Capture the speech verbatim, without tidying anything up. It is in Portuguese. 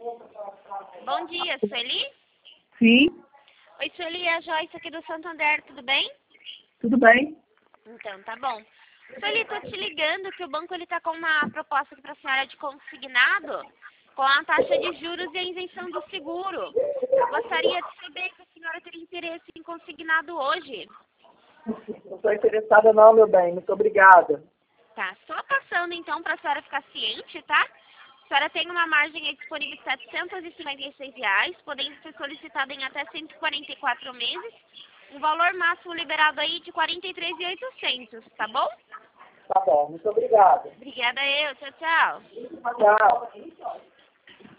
Bom dia, Sueli? Sim, Oi, Sueli, é a Joyce aqui do Santander, tudo bem? tudo bem? Então, tá bom. Sueli, tô te ligando que o banco ele tá com uma proposta aqui pra senhora de consignado com a taxa de juros e a isenção do seguro. Eu gostaria de saber se a senhora teria interesse em consignado hoje. Não estou interessada não, meu bem. Muito obrigada. Tá, só passando então para a senhora ficar ciente, tá? A senhora tem uma margem aí disponível de setecentos e cinquenta e seis reais, podendo ser solicitada em até cento e quarenta e quatro meses, um valor máximo liberado aí de quarenta e três mil e oitocentos, tá bom? Tá bom, muito obrigada. Obrigada eu, tchau, tchau. Tchau.